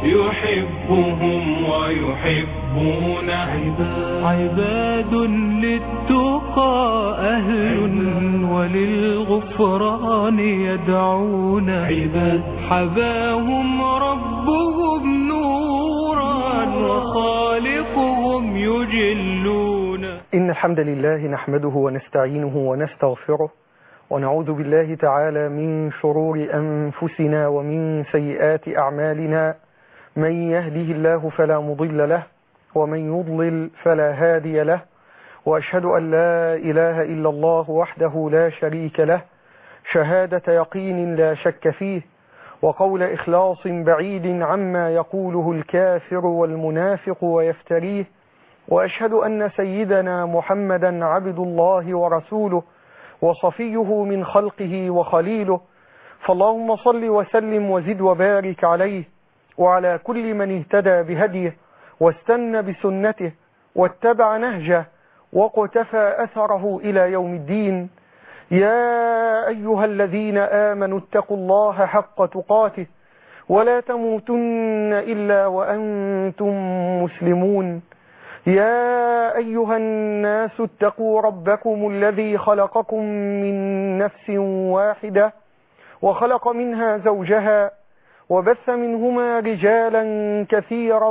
يحبهم ويحبون عباد للتقى أهل وللغفران يدعون حباهم ربهم نورا وخالقهم يجلون. إن الحمد لله نحمده ونستعينه ونستغفره ونعوذ بالله تعالى من شرور أنفسنا ومن سيئات أعمالنا. من يهده الله فلا مضل له ومن يضلل فلا هادي له، وأشهد أن لا إله إلا الله وحده لا شريك له شهادة يقين لا شك فيه، وقول إخلاص بعيد عما يقوله الكافر والمنافق ويفتريه. وأشهد أن سيدنا محمدا عبد الله ورسوله وصفيه من خلقه وخليله، فاللهم صل وسلم وزد وبارك عليه وعلى كل من اهتدى بهديه واستنى بسنته واتبع نهجه وقتفى أثره إلى يوم الدين. يا أيها الذين آمنوا اتقوا الله حق تقاته ولا تموتن إلا وأنتم مسلمون. يا أيها الناس اتقوا ربكم الذي خلقكم من نفس واحدة وخلق منها زوجها وبث منهما رجالا كثيرا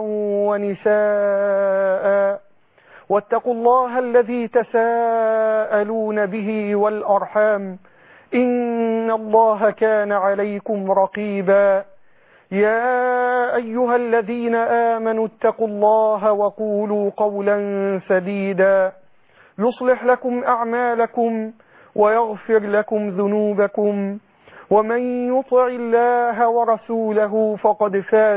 ونساء، واتقوا الله الذي تساءلون به والأرحام إن الله كان عليكم رقيبا. يا أيها الذين آمنوا اتقوا الله وقولوا قولا سديدا يصلح لكم أعمالكم ويغفر لكم ذنوبكم، ومن يطع الله ورسوله فقد فاز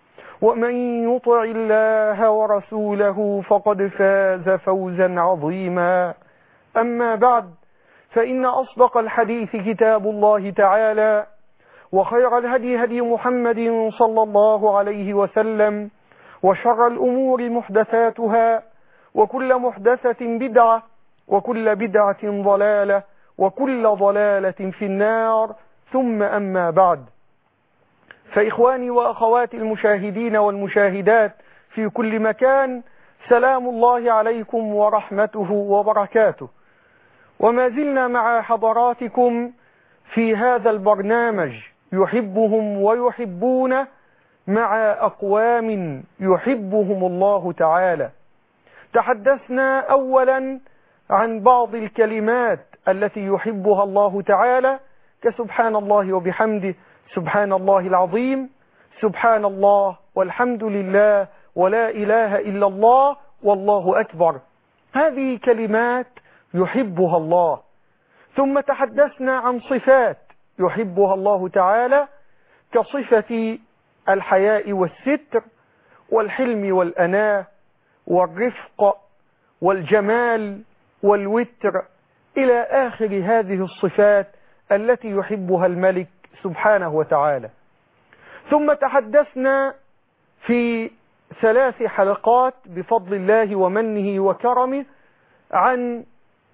فوزا عظيما. أما بعد، فإن أصدق الحديث كتاب الله تعالى، وخير الهدي هدي محمد صلى الله عليه وسلم، وشر الأمور محدثاتها، وكل محدثة بدعة، وكل بدعة ضلالة، وكل ضلالة في النار. ثم أما بعد، فإخواني وأخواتي المشاهدين والمشاهدات في كل مكان، سلام الله عليكم ورحمته وبركاته. وما زلنا مع حضراتكم في هذا البرنامج يحبهم ويحبون، مع أقوام يحبهم الله تعالى. تحدثنا أولا عن بعض الكلمات التي يحبها الله تعالى، كسبحان الله وبحمده، سبحان الله العظيم، سبحان الله والحمد لله ولا إله إلا الله والله أكبر. هذه كلمات يحبها الله. ثم تحدثنا عن صفات يحبها الله تعالى، كصفة الحياء والستر والحلم والأناة والرفق والجمال والوتر إلى آخر هذه الصفات التي يحبها الملك سبحانه وتعالى. ثم تحدثنا في 3 حلقات بفضل الله ومنه وكرمه عن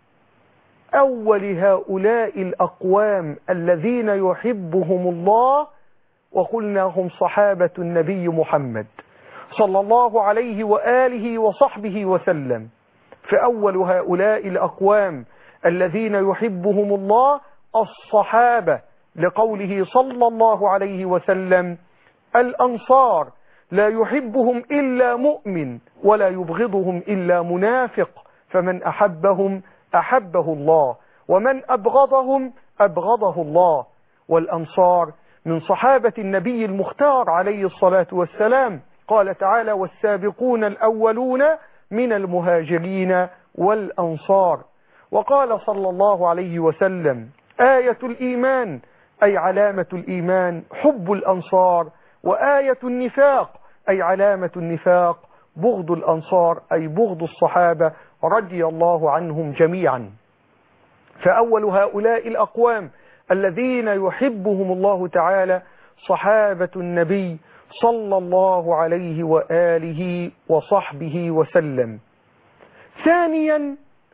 أول هؤلاء الأقوام الذين يحبهم الله، وقلنا هم صحابة النبي محمد صلى الله عليه وآله وصحبه وسلم. فأول هؤلاء الأقوام الذين يحبهم الله الصحابة، لقوله صلى الله عليه وسلم: الأنصار لا يحبهم إلا مؤمن ولا يبغضهم إلا منافق، فمن أحبهم أحبه الله ومن أبغضهم أبغضه الله. والأنصار من صحابة النبي المختار عليه الصلاة والسلام. قال تعالى: والسابقون الأولون من المهاجرين والأنصار. وقال صلى الله عليه وسلم: آية الإيمان أي علامة الإيمان حب الأنصار، وآية النفاق أي علامة النفاق بغض الأنصار أي بغض الصحابة رضي الله عنهم جميعا. فأول هؤلاء الأقوام الذين يحبهم الله تعالى صحابة النبي صلى الله عليه وآله وصحبه وسلم. ثانيا،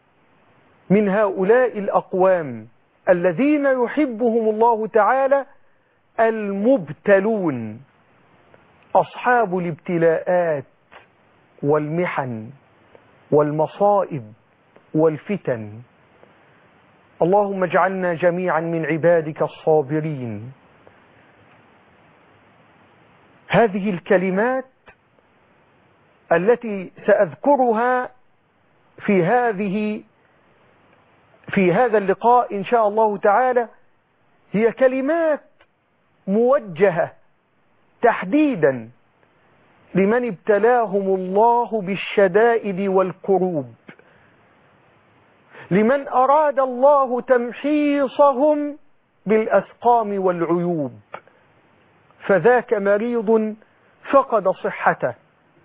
من هؤلاء الأقوام الذين يحبهم الله تعالى المبتلون. أصحاب الابتلاءات والمحن والمصائب والفتن. اللهم اجعلنا جميعا من عبادك الصابرين. هذه الكلمات التي سأذكرها في هذا اللقاء إن شاء الله تعالى هي كلمات موجهة تحديدا لمن ابتلاهم الله بالشدائد والكروب، لمن أراد الله تمحيصهم بالأسقام والعيوب، فذاك مريض فقد صحته،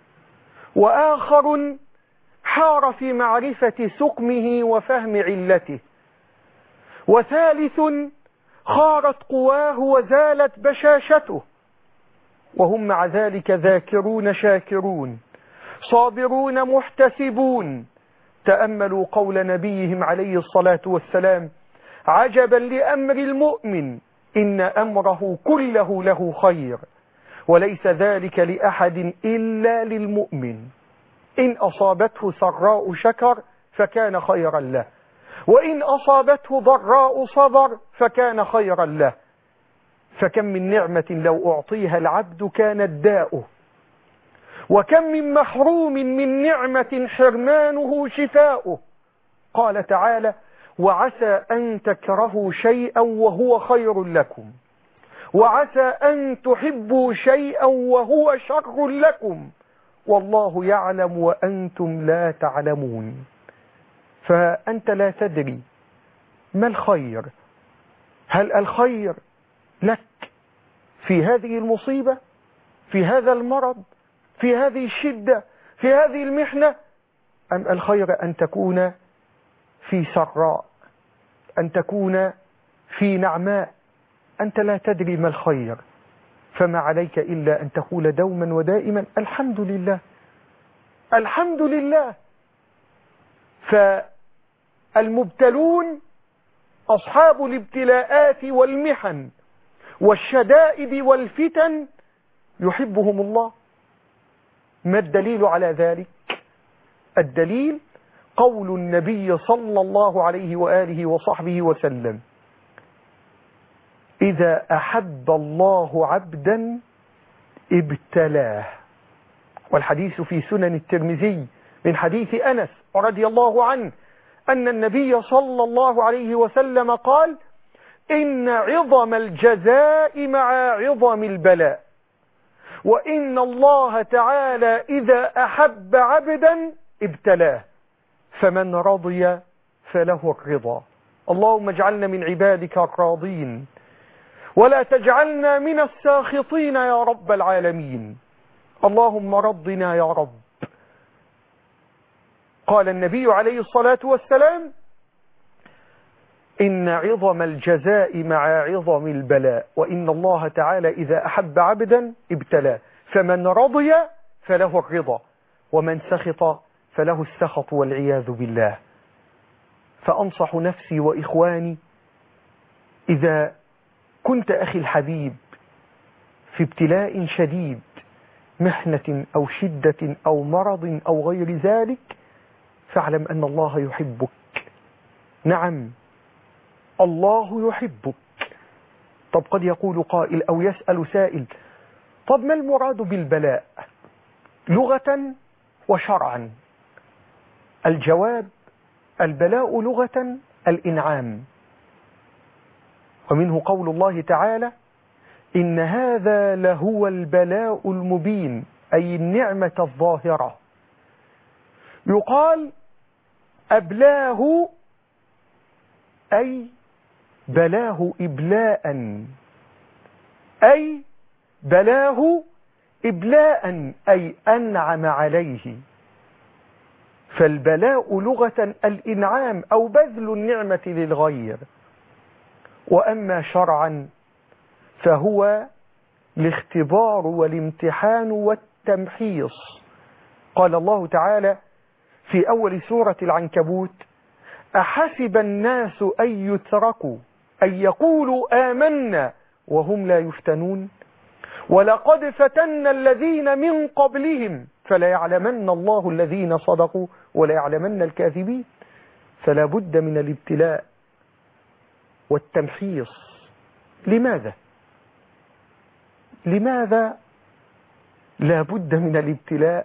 وآخر حار في معرفة سقمه وفهم علته، وثالث خارت قواه وزالت بشاشته، وهم مع ذلك ذاكرون شاكرون صابرون محتسبون. تأملوا قول نبيهم عليه الصلاة والسلام: عجبا لأمر المؤمن إن أمره كله له خير وليس ذلك لأحد إلا للمؤمن، إن أصابته سراء شكر فكان خيرا له، وإن أصابته ضراء صبر فكان خيرا له. فكم من نعمة لو أعطيها العبد كانت داؤه، وكم من محروم من نعمة حرمانه شفاؤه. قال تعالى: وعسى أن تكرهوا شيئا وهو خير لكم، وعسى أن تحبوا شيئا وهو شر لكم، والله يعلم وأنتم لا تعلمون. فأنت لا تدري ما الخير. هل الخير لك في هذه المصيبة، في هذا المرض، في هذه الشدة، في هذه المحنة، أم الخير أن تكون في سراء، أن تكون في نعماء؟ أنت لا تدري ما الخير، فما عليك إلا أن تقول دوما ودائما الحمد لله الحمد لله. فالمبتلون أصحاب الابتلاءات والمحن والشدائد والفتن يحبهم الله. ما الدليل على ذلك؟ الدليل قول النبي صلى الله عليه وآله وصحبه وسلم: إذا أحب الله عبدا ابتلاه. والحديث في سنن الترمذي من حديث أنس رضي الله عنه أن النبي صلى الله عليه وسلم قال: إن عظم الجزاء مع عظم البلاء، وإن الله تعالى إذا أحب عبدا ابتلاه، فمن رضي فله الرضا. اللهم اجعلنا من عبادك الراضين ولا تجعلنا من الساخطين يا رب العالمين. اللهم رضنا يا رب. قال النبي عليه الصلاة والسلام: إن عظم الجزاء مع عظم البلاء، وإن الله تعالى إذا أحب عبدا ابتلاه، فمن رضي فله الرضا، ومن سخط فله السخط والعياذ بالله. فأنصح نفسي وإخواني: إذا كنت أخي الحبيب في ابتلاء شديد، محنة أو شدة أو مرض أو غير ذلك، فاعلم أن الله يحبك. نعم، الله يحبك. طب قد يقول قائل أو يسأل سائل: طب ما المراد بالبلاء لغة وشرعا؟ الجواب: البلاء لغة الإنعام، ومنه قول الله تعالى: إن هذا لهو البلاء المبين، أي النعمة الظاهرة. يقال أبلاه أي بلاه إبلاء، أي بلاه إبلاء أي أنعم عليه. فالبلاء لغة الإنعام أو بذل النعمة للغير. وأما شرعا فهو الاختبار والامتحان والتمحيص. قال الله تعالى في أول سورة العنكبوت: أحسب الناس أن يتركوا أن يقولوا آمنا وهم لا يفتنون. ولقد فتنا الذين من قبلهم فليعلمن الله الذين صدقوا وليعلمن الكاذبين. فلا بد من الابتلاء والتمحيص. لماذا لا بد من الابتلاء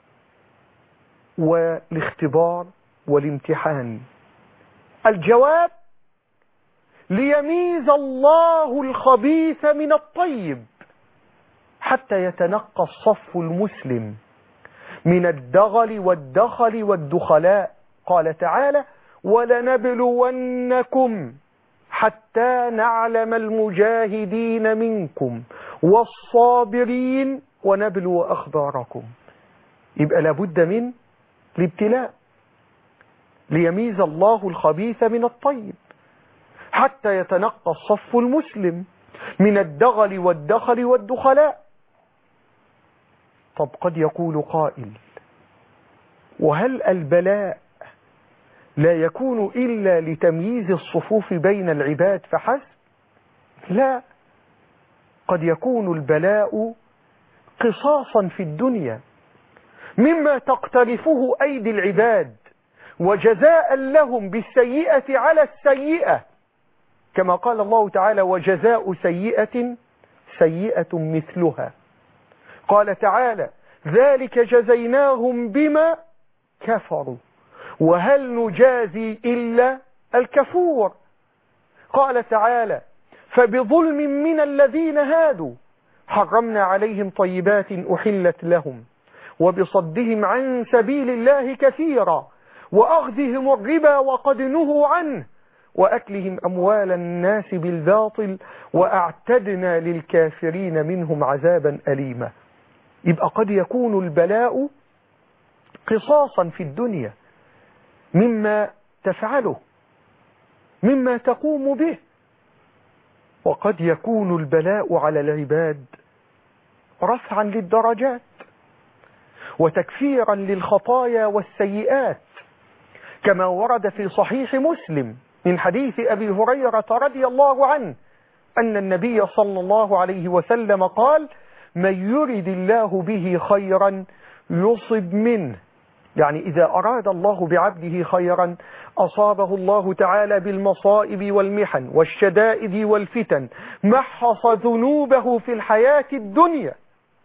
والاختبار والامتحان؟ الجواب: ليميز الله الخبيث من الطيب، حتى يتنقى الصف المسلم من الدغل والدخل والدخلاء. قال تعالى: ولنبلونكم حتى نعلم المجاهدين منكم والصابرين ونبلو أخباركم. يبقى لابد من الابتلاء ليميز الله الخبيث من الطيب، حتى يتنقى الصف المسلم من الدغل والدخل والدخلاء. طب قد يقول قائل: وهل البلاء لا يكون إلا لتمييز الصفوف بين العباد فحسب؟ لا، قد يكون البلاء قصاصا في الدنيا مما تقترفه أيدي العباد، وجزاء لهم بالسيئة على السيئة، كما قال الله تعالى: وجزاء سيئة سيئة مثلها. قال تعالى: ذلك جزيناهم بما كفروا وهل نجازي إلا الكفور. قال تعالى: فبظلم من الذين هادوا حرمنا عليهم طيبات أحلت لهم وبصدهم عن سبيل الله كثيرا وأخذهم الربا وقد نهوا عنه وأكلهم أموال الناس بالباطل وأعتدنا للكافرين منهم عذابا أليما. يبقى قد يكون البلاء قصاصا في الدنيا مما تفعله، مما تقوم به، وقد يكون البلاء على العباد رفعا للدرجات وتكفيرا للخطايا والسيئات، كما ورد في صحيح مسلم من حديث أبي هريرة رضي الله عنه أن النبي صلى الله عليه وسلم قال: من يرد الله به خيرا يصب منه، يعني إذا أراد الله بعبده خيرا أصابه الله تعالى بالمصائب والمحن والشدائد والفتن، محص ذنوبه في الحياة الدنيا.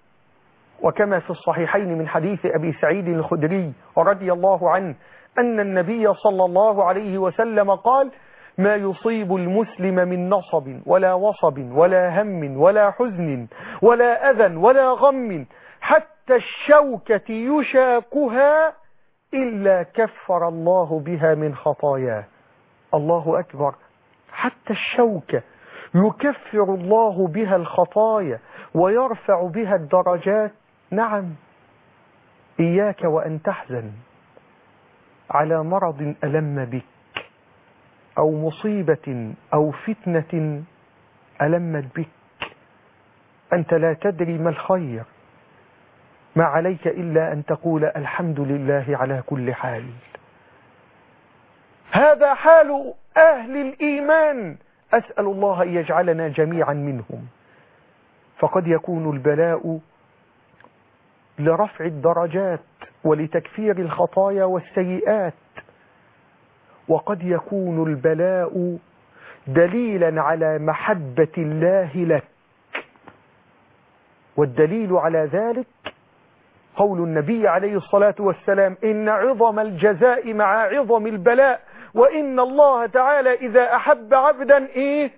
وكما في الصحيحين من حديث أبي سعيد الخدري رضي الله عنه أن النبي صلى الله عليه وسلم قال: ما يصيب المسلم من نصب ولا وصب ولا هم ولا حزن ولا أذى ولا غم حتى الشوكة يشاكها إلا كفر الله بها من خطاياه. الله أكبر، حتى الشوكة يكفر الله بها الخطايا ويرفع بها الدرجات. نعم، إياك وأن تحزن على مرض ألم بك أو مصيبة أو فتنة ألمت بك، أنت لا تدري ما الخير، ما عليك إلا أن تقول الحمد لله على كل حال. هذا حال أهل الإيمان، أسأل الله أن يجعلنا جميعا منهم. فقد يكون البلاء لرفع الدرجات ولتكفير الخطايا والسيئات، وقد يكون البلاء دليلا على محبة الله لك. والدليل على ذلك قول النبي عليه الصلاة والسلام: إن عظم الجزاء مع عظم البلاء، وإن الله تعالى إذا أحب عبدا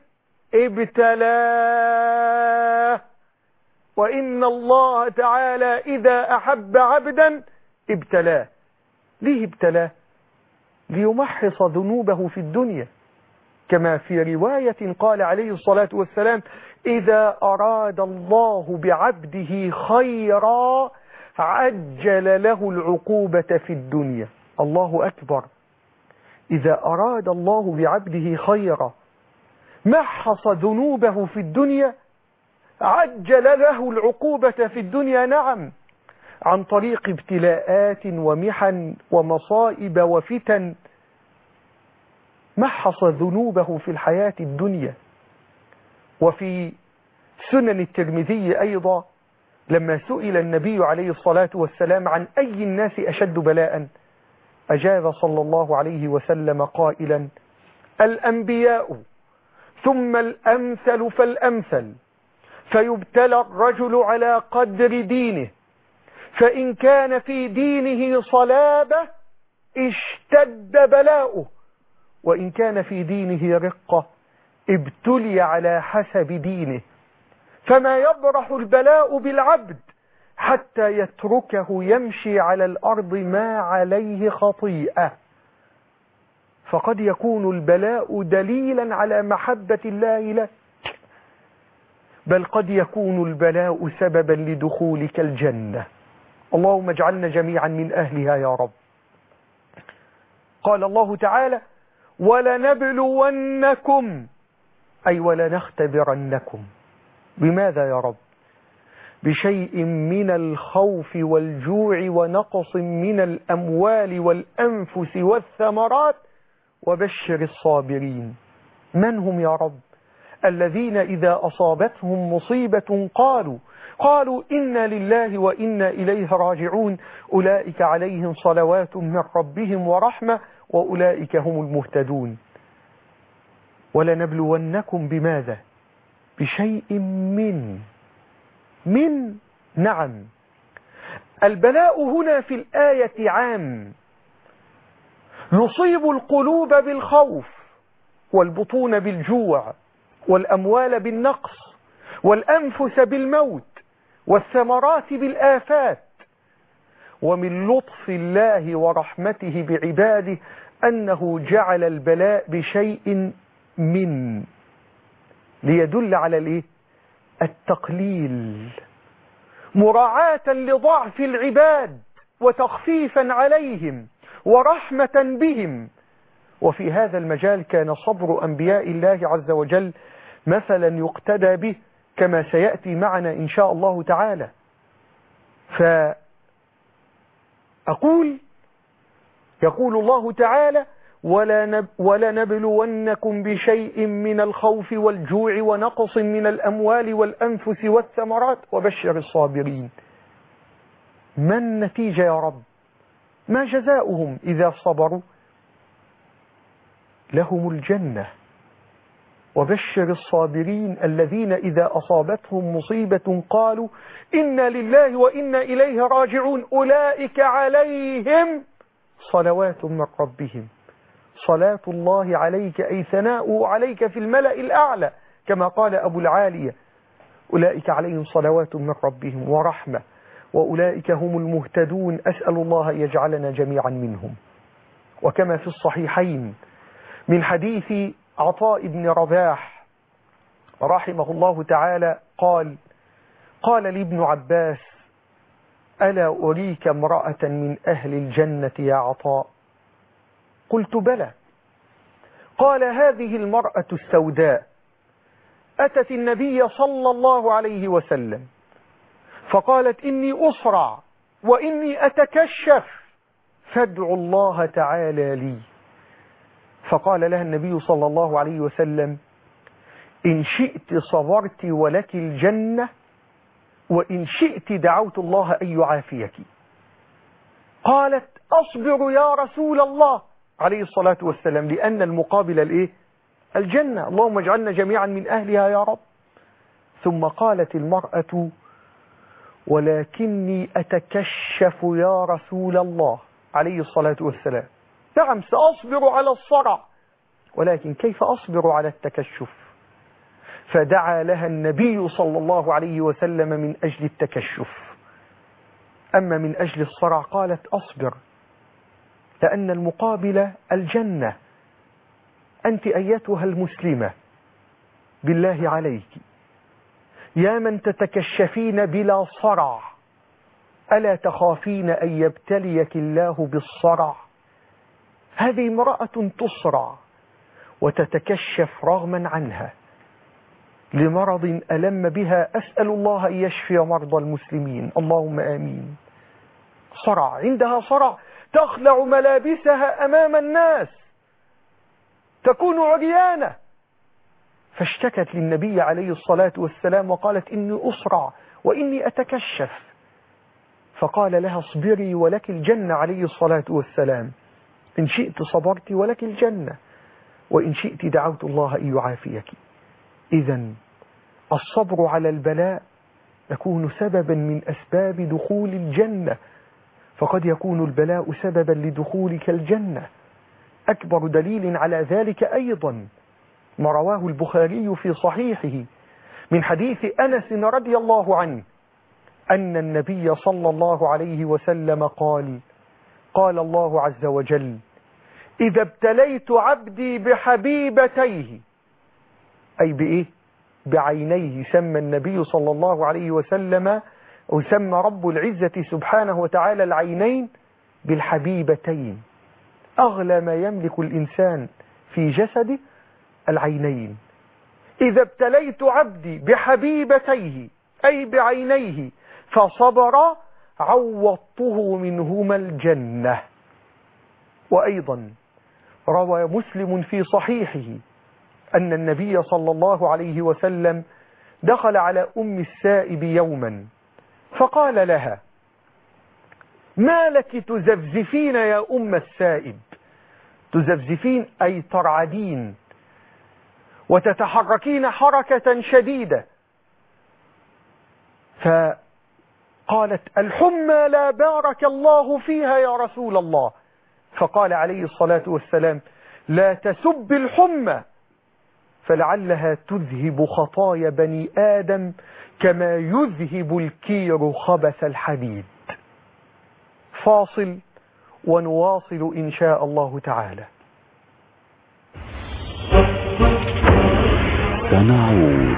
ابتلاه. وإن الله تعالى إذا أحب عبدا ابتلاه. ليه ابتلاه؟ ليمحص ذنوبه في الدنيا، كما في رواية قال عليه الصلاة والسلام: إذا أراد الله بعبده خيرا عجل له العقوبة في الدنيا. الله أكبر، إذا أراد الله بعبده خيرا محص ذنوبه في الدنيا، عجل له العقوبة في الدنيا. نعم، عن طريق ابتلاءات ومحن ومصائب وفتن، محص ذنوبه في الحياة الدنيا. وفي سنن الترمذي أيضا لما سئل النبي عليه الصلاة والسلام عن أي الناس أشد بلاء أجاب صلى الله عليه وسلم قائلا: الأنبياء ثم الأمثل فالأمثل، فيبتلى الرجل على قدر دينه، فإن كان في دينه صلابة اشتد بلاؤه، وإن كان في دينه رقة ابتلي على حسب دينه، فما يبرح البلاء بالعبد حتى يتركه يمشي على الأرض ما عليه خطيئة. فقد يكون البلاء دليلا على محبة الله لك، بل قد يكون البلاء سببا لدخولك الجنة. اللهم اجعلنا جميعا من أهلها يا رب. قال الله تعالى: ولنبلونكم، أي ولنختبرنكم. بماذا يا رب؟ بشيء من الخوف والجوع ونقص من الأموال والأنفس والثمرات وبشر الصابرين. من هم يا رب؟ الذين إذا أصابتهم مصيبة قالوا إنا لله وإنا إليه راجعون، أولئك عليهم صلوات من ربهم ورحمة وأولئك هم المهتدون. ولنبلونكم بماذا؟ بشيء من نعم. البلاء هنا في الآية عام، يصيب القلوب بالخوف، والبطون بالجوع، والأموال بالنقص، والأنفس بالموت، والثمرات بالآفات. ومن لطف الله ورحمته بعباده أنه جعل البلاء بشيء من، ليدل على التقليل، مراعاة لضعف العباد وتخفيفا عليهم ورحمة بهم. وفي هذا المجال كان صبر أنبياء الله عز وجل مثلا يقتدى به، كما سيأتي معنا إن شاء الله تعالى. يقول الله تعالى: ولنبلونكم بشيء من الخوف والجوع ونقص من الأموال والأنفس والثمرات وبشر الصابرين. ما النتيجة يا رب؟ ما جزاؤهم إذا صبروا؟ لهم الجنة. وبشر الصابرين الذين إذا أصابتهم مصيبة قالوا إنا لله وإنا إليه راجعون، أولئك عليهم صلوات من ربهم. صلاة الله عليك أي ثناؤه عليك في الملأ الأعلى، كما قال أبو العالية: أولئك عليهم صلوات من ربهم ورحمة وأولئك هم المهتدون. أسأل الله أن يجعلنا جميعا منهم. وكما في الصحيحين من حديث عطاء بن رباح رحمه الله تعالى قال لي ابن عباس: ألا أريك امرأة من أهل الجنة يا عطاء؟ قلت: بلى. قال: هذه المرأة السوداء أتت النبي صلى الله عليه وسلم فقالت: إني أصرع وإني أتكشف فادعوا الله تعالى لي. فقال لها النبي صلى الله عليه وسلم: إن شئت صبرت ولك الجنة، وإن شئت دعوت الله أن يعافيك. قالت: أصبر يا رسول الله عليه الصلاة والسلام، لأن المقابل الجنة. اللهم اجعلنا جميعا من أهلها يا رب. ثم قالت المرأة: ولكني أتكشف يا رسول الله عليه الصلاة والسلام. نعم، سأصبر على الصرع، ولكن كيف أصبر على التكشف؟ فدعا لها النبي صلى الله عليه وسلم من أجل التكشف. أما من أجل الصرع قالت: أصبر، لأن المقابل الجنة. أنت أيتها المسلمة بالله عليك يا من تتكشفين بلا صرع، ألا تخافين أن يبتليك الله بالصرع؟ هذه امرأة تصرع وتتكشف رغما عنها لمرض ألم بها. أسأل الله أن يشفي مرضى المسلمين، اللهم آمين. صرع، عندها صرع، تخلع ملابسها أمام الناس، تكون عريانة، فاشتكت للنبي عليه الصلاة والسلام وقالت إني أسرع وإني أتكشف، فقال لها اصبري ولك الجنة عليه الصلاة والسلام، إن شئت صبرت ولك الجنة، وإن شئت دعوت الله أن يعافيك. إذن الصبر على البلاء يكون سببا من أسباب دخول الجنة، فقد يكون البلاء سببا لدخولك الجنة. أكبر دليل على ذلك أيضا ما رواه البخاري في صحيحه من حديث أنس رضي الله عنه أن النبي صلى الله عليه وسلم قال الله عز وجل: إذا ابتليت عبدي بحبيبتيه، أي بإيه؟ بعينيه. سمى النبي صلى الله عليه وسلم وسمى رب العزة سبحانه وتعالى العينين بالحبيبتين. أغلى ما يملك الإنسان في جسده العينين. إذا ابتليت عبدي بحبيبتيه أي بعينيه فصبر عوضته منهما الجنة. وأيضا روى مسلم في صحيحه أن النبي صلى الله عليه وسلم دخل على أم السائب يوما فقال لها: ما لك تزفزفين يا أم السائب؟ تزفزفين أي ترعدين وتتحركين حركة شديدة. فقالت: الحمى لا بارك الله فيها يا رسول الله. فقال عليه الصلاة والسلام: لا تسب الحمى فلعلها تذهب خطايا بني آدم كما يذهب الكير خبث الحديد. فاصل ونواصل إن شاء الله تعالى. سنعود.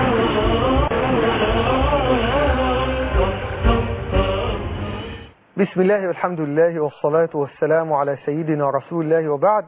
بسم الله والحمد لله والصلاة والسلام على سيدنا رسول الله، وبعد.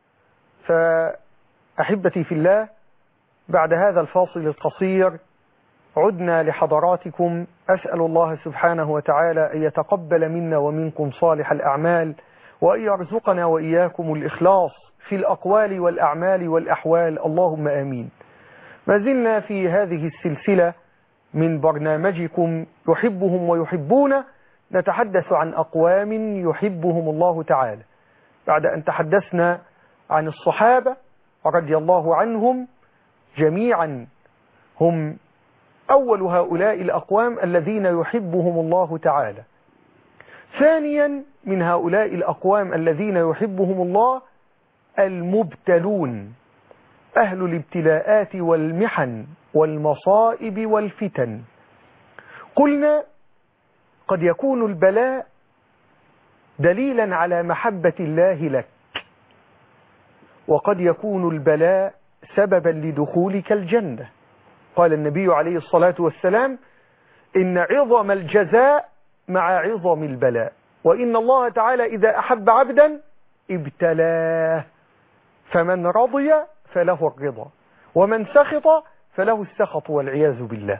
فأحبتي في الله، بعد هذا الفاصل القصير عدنا لحضراتكم. أسأل الله سبحانه وتعالى أن يتقبل منا ومنكم صالح الأعمال، وأن يرزقنا وإياكم الإخلاص في الأقوال والأعمال والأحوال، اللهم آمين. ما زلنا في هذه السلسلة من برنامجكم يحبهم ويحبون، نتحدث عن أقوام يحبهم الله تعالى. بعد أن تحدثنا عن الصحابة رضي الله عنهم جميعا، هم أول هؤلاء الأقوام الذين يحبهم الله تعالى. ثانيا من هؤلاء الأقوام الذين يحبهم الله المبتلون، أهل الابتلاءات والمحن والمصائب والفتن. قلنا قد يكون البلاء دليلا على محبة الله لك، وقد يكون البلاء سببا لدخولك الجنة. قال النبي عليه الصلاة والسلام: إن عظم الجزاء مع عظم البلاء، وإن الله تعالى إذا أحب عبدا ابتلاه، فمن رضي فله الرضا ومن سخط فله السخط والعياذ بالله.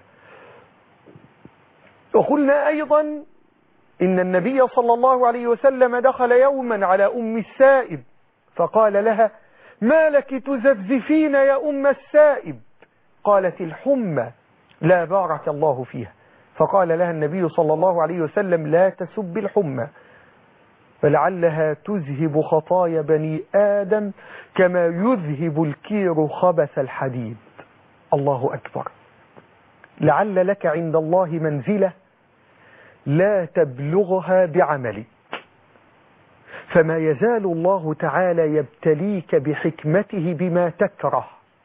وقلنا أيضا إن النبي صلى الله عليه وسلم دخل يوما على أم السائب فقال لها: ما لك تزفزفين يا أم السائب؟ قالت: الحمى لا بارك الله فيها. فقال لها النبي صلى الله عليه وسلم: لا تسب الحمى فلعلها تذهب خطايا بني آدم كما يذهب الكير خبث الحديد. الله أكبر. لعل لك عند الله منزلة لا تبلغها بعملك، فما يزال الله تعالى يبتليك بحكمته بما تكره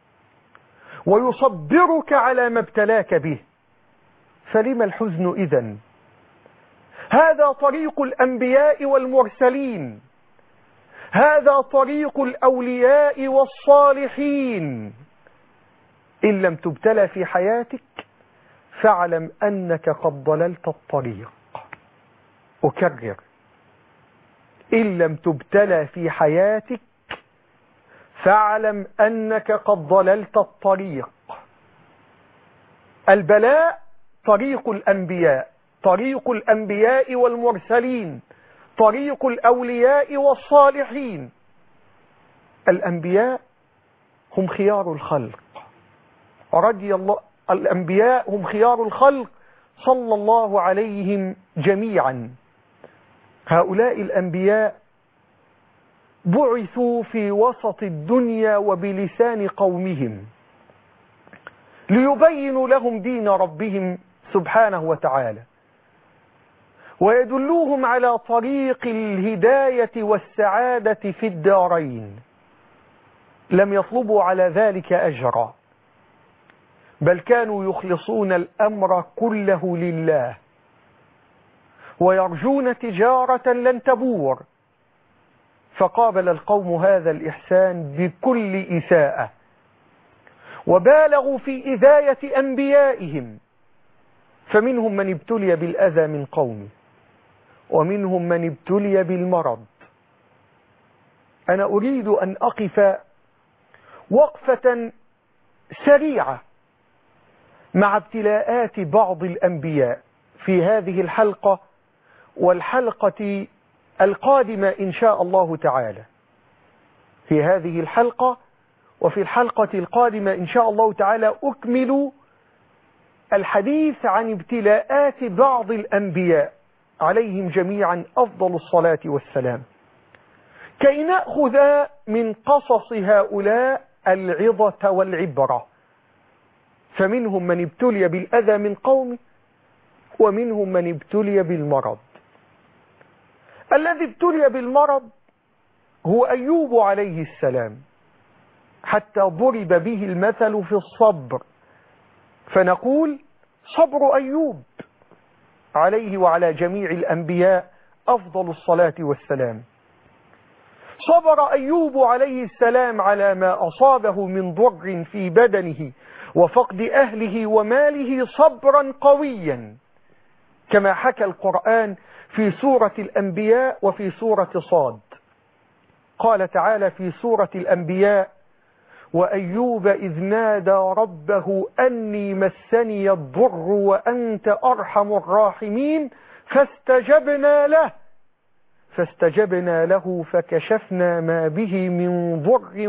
ويصبرك على ما ابتلاك به، فلما الحزن إذن؟ هذا طريق الأنبياء والمرسلين، هذا طريق الأولياء والصالحين. إن لم تبتلى في حياتك فاعلم أنك قد ضللت الطريق. أكرر: إن لم تبتلى في حياتك فاعلم أنك قد ضللت الطريق. البلاء طريق الأنبياء، طريق الأنبياء والمرسلين، طريق الأولياء والصالحين. الأنبياء هم خيار الخلق رضي الله الأنبياء هم خيار الخلق صلى الله عليهم جميعا. هؤلاء الأنبياء بعثوا في وسط الدنيا وبلسان قومهم ليبينوا لهم دين ربهم سبحانه وتعالى، ويدلوهم على طريق الهداية والسعادة في الدارين. لم يطلبوا على ذلك أجرا، بل كانوا يخلصون الأمر كله لله، ويرجون تجارة لن تبور. فقابل القوم هذا الإحسان بكل إساءة، وبالغوا في إذاية أنبيائهم، فمنهم من ابتلي بالأذى من قومه، ومنهم من ابتلي بالمرض. أنا أريد أن أقف وقفة سريعة مع ابتلاءات بعض الأنبياء في هذه الحلقة والحلقة القادمة إن شاء الله تعالى. في هذه الحلقة وفي الحلقة القادمة إن شاء الله تعالى أكمل الحديث عن ابتلاءات بعض الأنبياء عليهم جميعا أفضل الصلاة والسلام، كي نأخذ من قصص هؤلاء العظة والعبرة. فمنهم من ابتلي بالأذى من قومه، ومنهم من ابتلي بالمرض. الذي ابتلي بالمرض هو أيوب عليه السلام، حتى ضرب به المثل في الصبر، فنقول صبر أيوب عليه وعلى جميع الأنبياء أفضل الصلاة والسلام. صبر أيوب عليه السلام على ما أصابه من ضر في بدنه وفقد أهله وماله صبرا قويا، كما حكى القرآن في سورة الأنبياء وفي سورة صاد. قال تعالى في سورة الأنبياء: وأيوب إذ نادى ربه أني مسني الضر وأنت أرحم الراحمين فاستجبنا له فكشفنا ما به من ضر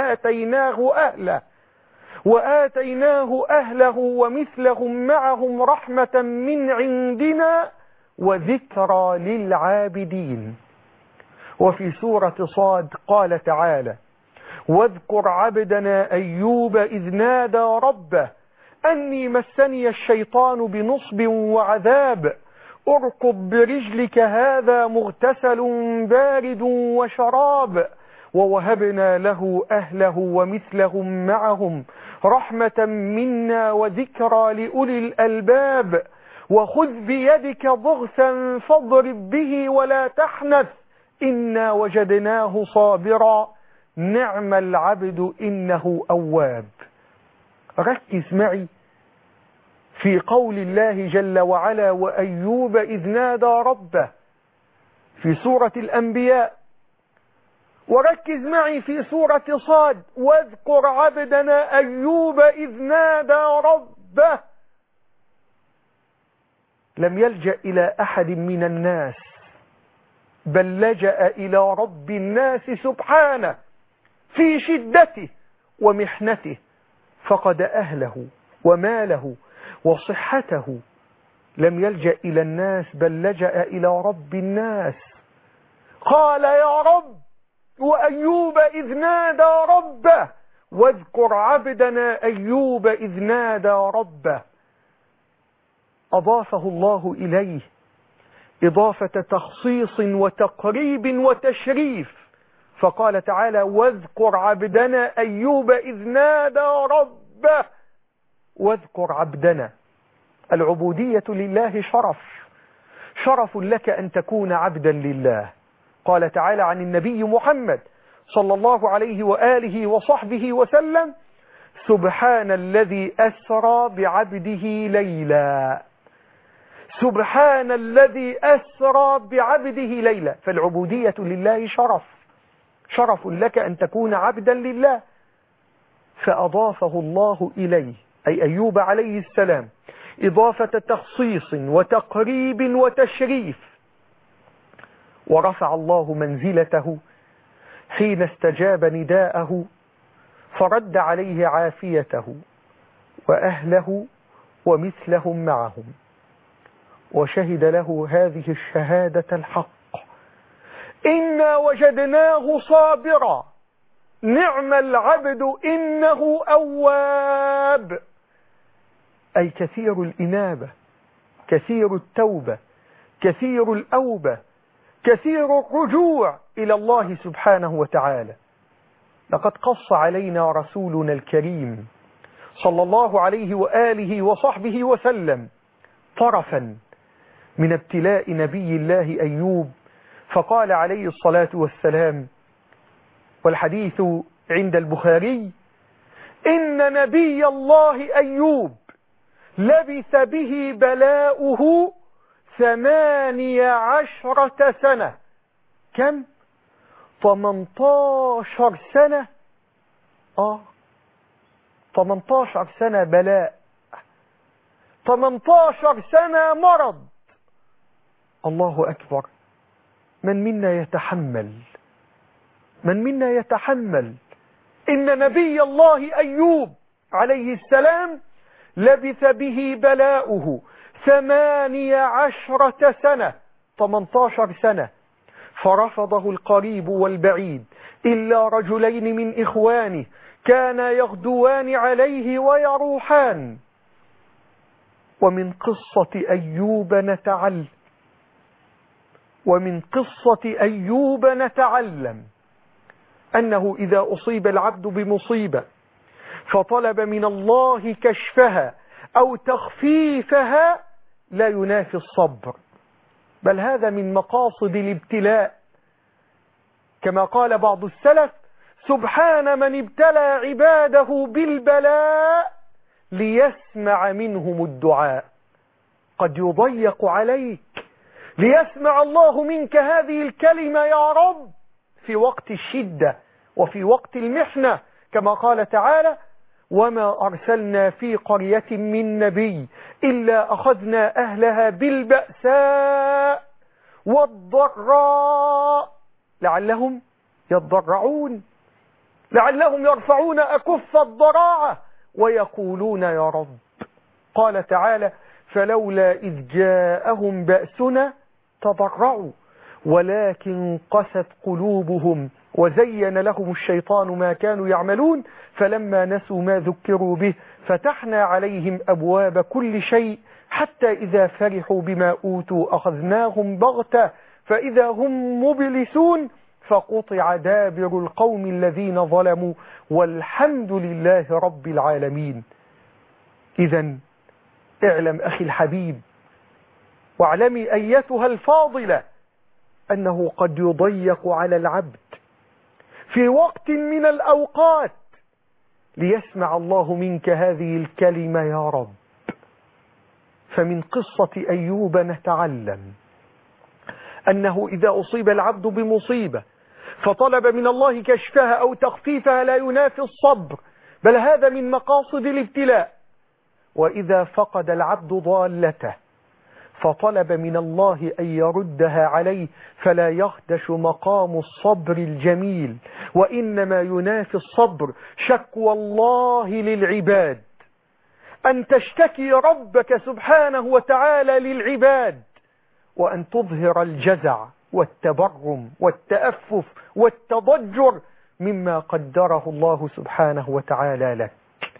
وآتيناه أهله ومثلهم معهم رحمة من عندنا وذكرى للعابدين. وفي سورة صاد قال تعالى: واذكر عبدنا أيوب إذ نادى ربه أني مسني الشيطان بنصب وعذاب اركض برجلك هذا مغتسل بارد وشراب ووهبنا له أهله ومثلهم معهم رحمة منا وذكرى لأولي الألباب وخذ بيدك ضغثا فاضرب به ولا تحنث إنا وجدناه صابرا نعم العبد إنه أواب. ركز معي في قول الله جل وعلا: وأيوب إذ نادى ربه في سورة الأنبياء، وركز معي في سورة صاد: واذكر عبدنا أيوب إذ نادى ربه. لم يلجأ إلى أحد من الناس، بل لجأ إلى رب الناس سبحانه في شدته ومحنته، فقد أهله وماله وصحته. لم يلجأ إلى الناس، بل لجأ إلى رب الناس. قال: يا رب، وأيوب إذ نادى ربه، واذكر عبدنا أيوب إذ نادى ربه. أضافه الله إليه إضافة تخصيص وتقريب وتشريف، فقال تعالى: واذكر عبدنا أيوب إذ نادى ربه. واذكر عبدنا. العبودية لله شرف لك أن تكون عبدا لله. قال تعالى عن النبي محمد صلى الله عليه وآله وصحبه وسلم: سبحان الذي أسرى بعبده ليلا. سبحان الذي أسرى بعبده ليلا. فالعبودية لله شرف لك أن تكون عبدا لله. فأضافه الله إليه أي أيوب عليه السلام إضافة تخصيص وتقريب وتشريف، ورفع الله منزلته حين استجاب نداءه فرد عليه عافيته وأهله ومثلهم معهم، وشهد له هذه الشهادة الحق: إنا وجدناه صابرا نعم العبد إنه أواب، أي كثير الإنابة، كثير التوبة، كثير الأوبة، كثير الرجوع إلى الله سبحانه وتعالى. لقد قص علينا رسولنا الكريم صلى الله عليه وآله وصحبه وسلم طرفا من ابتلاء نبي الله أيوب، فقال عليه الصلاة والسلام، والحديث عند البخاري: إن نبي الله أيوب لبث به بلاؤه 18 سنة. كم؟ 18 سنة. 18 سنة بلاء، 18 سنة مرض. الله أكبر. من منا يتحمل؟ من منا يتحمل؟ إن نبي الله أيوب عليه السلام لبث به بلاؤه 18 سنة، 18 سنة، فرفضه القريب والبعيد إلا رجلين من إخوانه كانا يغدوان عليه ويروحان. ومن قصة أيوب نتعلم، ومن قصة أيوب نتعلم أنه إذا أصيب العبد بمصيبة فطلب من الله كشفها أو تخفيفها لا ينافي الصبر، بل هذا من مقاصد الابتلاء، كما قال بعض السلف: سبحان من ابتلى عباده بالبلاء ليسمع منهم الدعاء. قد يضيق عليك ليسمع الله منك هذه الكلمة يا رب في وقت الشدة وفي وقت المحنة، كما قال تعالى: وما أرسلنا في قرية من نبي إلا أخذنا أهلها بالبأساء والضراء لعلهم يضرعون، لعلهم يرفعون أكف الضراعة ويقولون يا رب. قال تعالى: فلولا إذ جاءهم بأسنا تضرعوا ولكن قست قلوبهم وزين لهم الشيطان ما كانوا يعملون فلما نسوا ما ذكروا به فتحنا عليهم أبواب كل شيء حتى إذا فرحوا بما أوتوا أخذناهم بغتة فإذا هم مبلسون فقطع دابر القوم الذين ظلموا والحمد لله رب العالمين. إذن اعلم أخي الحبيب واعلمي أيتها الفاضلة أنه قد يضيق على العبد في وقت من الأوقات ليسمع الله منك هذه الكلمة يا رب. فمن قصة أيوب نتعلم أنه إذا أصيب العبد بمصيبة فطلب من الله كشفها أو تخفيفها لا ينافي الصبر، بل هذا من مقاصد الابتلاء. وإذا فقد العبد ضالته فطلب من الله أن يردها عليه فلا يخدش مقام الصبر الجميل، وإنما ينافي الصبر شكوى الله للعباد، أن تشتكي ربك سبحانه وتعالى للعباد، وأن تظهر الجزع والتبرم والتأفف والتضجر مما قدره الله سبحانه وتعالى لك.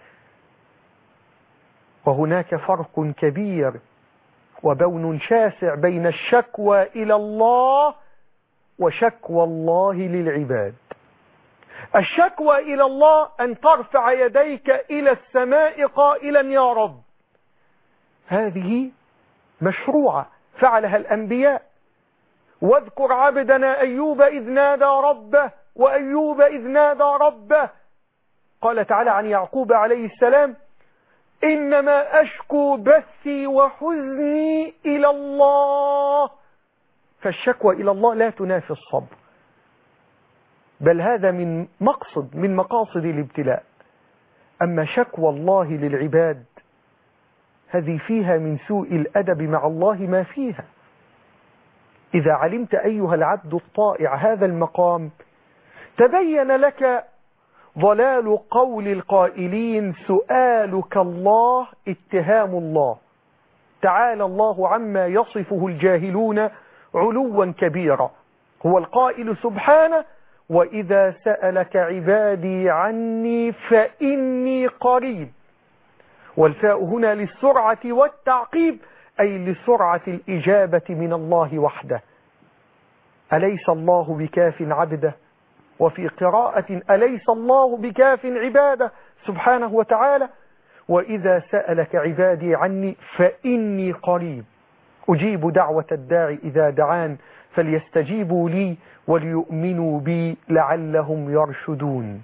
وهناك فرق كبير وبون شاسع بين الشكوى إلى الله وشكوى الله للعباد. الشكوى إلى الله أن ترفع يديك إلى السماء قائلا يا رب، هذه مشروعة فعلها الأنبياء. واذكر عبدنا أيوب إذ نادى ربه وأيوب إذ نادى ربه. قال تعالى عن يعقوب عليه السلام: إنما أشكو بثي وحزني إلى الله. فالشكوى إلى الله لا تنافي الصبر، بل هذا من مقصد من مقاصد الابتلاء. أما شكوى الله للعباد هذه فيها من سوء الأدب مع الله ما فيها. إذا علمت أيها العبد الطائع هذا المقام تبين لك ضلال قول القائلين سؤالك الله اتهام الله. تعالى الله عما يصفه الجاهلون علوا كبيرا. هو القائل سبحانه وإذا سألك عبادي عني فإني قريب، والفاء هنا للسرعة والتعقيب، أي لسرعة الإجابة من الله وحده. أليس الله بكاف عبده؟ وفي قراءة أليس الله بكاف عباده سبحانه وتعالى. وإذا سألك عبادي عني فإني قريب أجيب دعوة الداعي إذا دعان فليستجيبوا لي وليؤمنوا بي لعلهم يرشدون.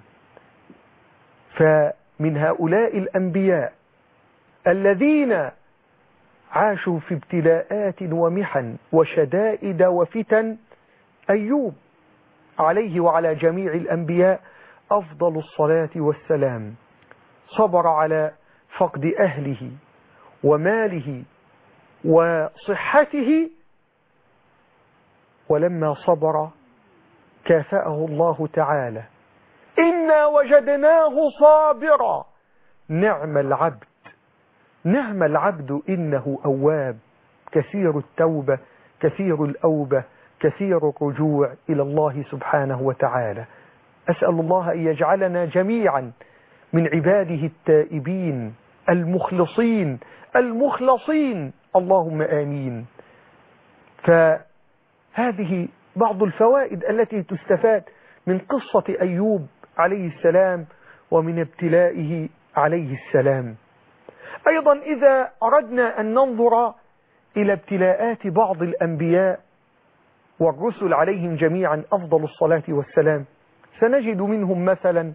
فمن هؤلاء الأنبياء الذين عاشوا في ابتلاءات ومحن وشدائد وفتن أيوب عليه وعلى جميع الأنبياء أفضل الصلاة والسلام. صبر على فقد أهله وماله وصحته، ولما صبر كافأه الله تعالى إنا وجدناه صابرا نعم العبد، نعم العبد إنه أواب كثير التوبة كثير الأوبة كثير الرجوع إلى الله سبحانه وتعالى. أسأل الله أن يجعلنا جميعا من عباده التائبين المخلصين المخلصين، اللهم آمين. فهذه بعض الفوائد التي تستفاد من قصة أيوب عليه السلام ومن ابتلائه عليه السلام. أيضا إذا أردنا أن ننظر إلى ابتلاءات بعض الأنبياء والرسل عليهم جميعا أفضل الصلاة والسلام، سنجد منهم مثلا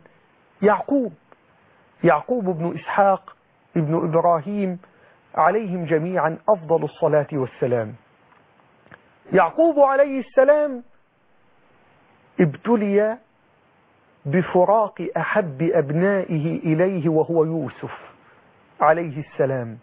يعقوب بن إسحاق ابن إبراهيم عليهم جميعا أفضل الصلاة والسلام. يعقوب عليه السلام ابتلي بفراق أحب أبنائه إليه وهو يوسف عليه السلام،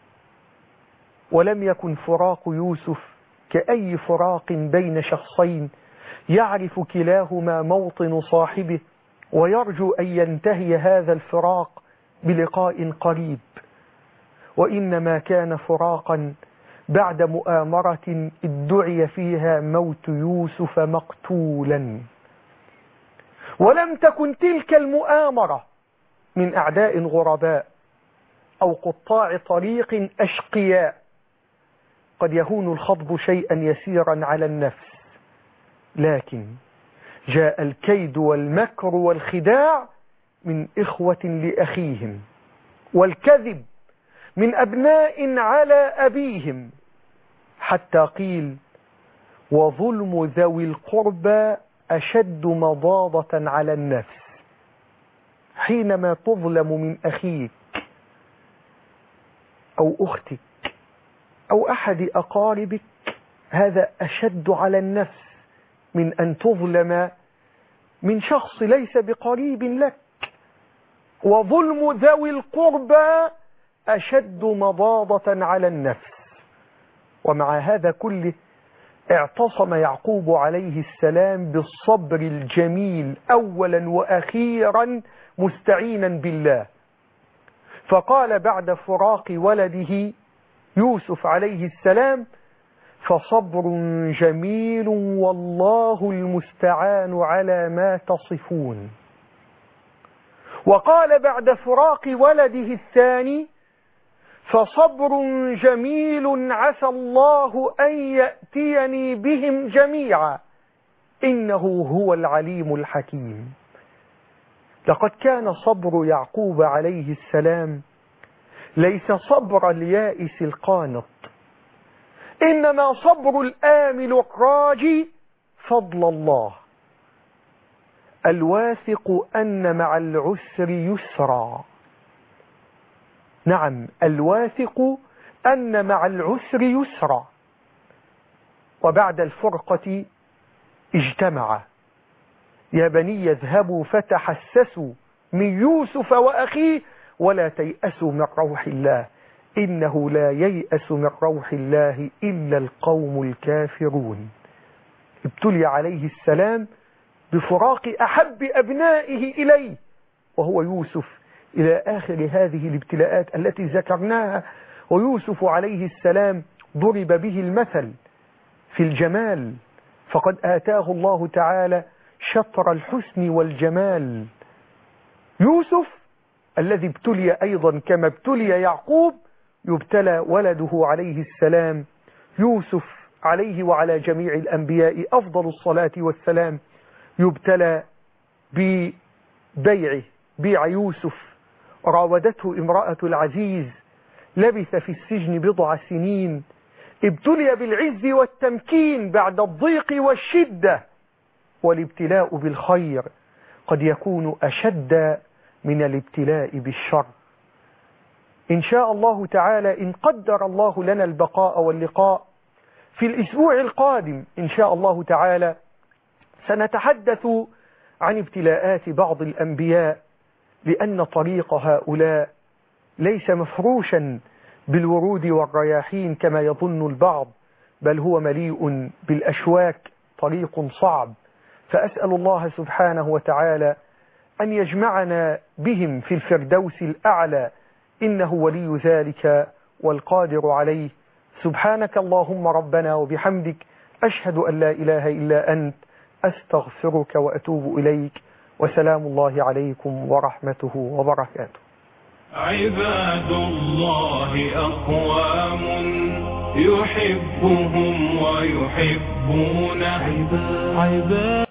ولم يكن فراق يوسف كأي فراق بين شخصين يعرف كلاهما موطن صاحبه ويرجو أن ينتهي هذا الفراق بلقاء قريب، وإنما كان فراقا بعد مؤامرة ادعي فيها موت يوسف مقتولا، ولم تكن تلك المؤامرة من أعداء غرباء أو قطاع طريق أشقياء قد يهون الخطب شيئا يسيرا على النفس، لكن جاء الكيد والمكر والخداع من إخوة لأخيهم، والكذب من أبناء على أبيهم، حتى قيل وظلم ذوي القربى أشد مضاضة على النفس. حينما تظلم من أخيك أو أختك أو أحد أقاربك هذا أشد على النفس من أن تظلم من شخص ليس بقريب لك. وظلم ذوي القربى أشد مضاضة على النفس. ومع هذا كله اعتصم يعقوب عليه السلام بالصبر الجميل أولا وأخيرا مستعينا بالله، فقال بعد فراق ولده يوسف عليه السلام فصبر جميل والله المستعان على ما تصفون. وقال بعد فراق ولده الثاني فصبر جميل عسى الله أن يأتيني بهم جميعا إنه هو العليم الحكيم. لقد كان صبر يعقوب عليه السلام ليس صبر اليائس القانط، إنما صبر الآمل الراجي فضل الله الواثق أن مع العسر يسرا. نعم، الواثق أن مع العسر يسرا. وبعد الفرقة اجتمع يا بني اذهبوا فتحسسوا من يوسف وأخيه ولا تيأسوا من روح الله إنه لا ييأس من روح الله إلا القوم الكافرون. ابتلي عليه السلام بفراق أحب أبنائه إليه وهو يوسف إلى آخر هذه الابتلاءات التي ذكرناها. ويوسف عليه السلام ضرب به المثل في الجمال، فقد آتاه الله تعالى شطر الحسن والجمال. يوسف الذي ابتلي أيضا كما ابتلي يعقوب يبتلى ولده عليه السلام. يوسف عليه وعلى جميع الأنبياء أفضل الصلاة والسلام يبتلى ببيعه، بيع يوسف. راودته امرأة العزيز، لبث في السجن 10 سنين، ابتلي بالعز والتمكين بعد الضيق والشدة. والابتلاء بالخير قد يكون أشد من الابتلاء بالشر. إن شاء الله تعالى، إن قدر الله لنا البقاء واللقاء في الأسبوع القادم إن شاء الله تعالى، سنتحدث عن ابتلاءات بعض الأنبياء، لأن طريق هؤلاء ليس مفروشا بالورود والرياحين كما يظن البعض، بل هو مليء بالأشواك، طريق صعب. فأسأل الله سبحانه وتعالى أن يجمعنا بهم في الفردوس الأعلى، إنه ولي ذلك والقادر عليه. سبحانك اللهم ربنا وبحمدك، أشهد أن لا إله إلا أنت، أستغفرك وأتوب إليك، وسلام الله عليكم ورحمته وبركاته. عباد الله أقوام يحبهم ويحبونه.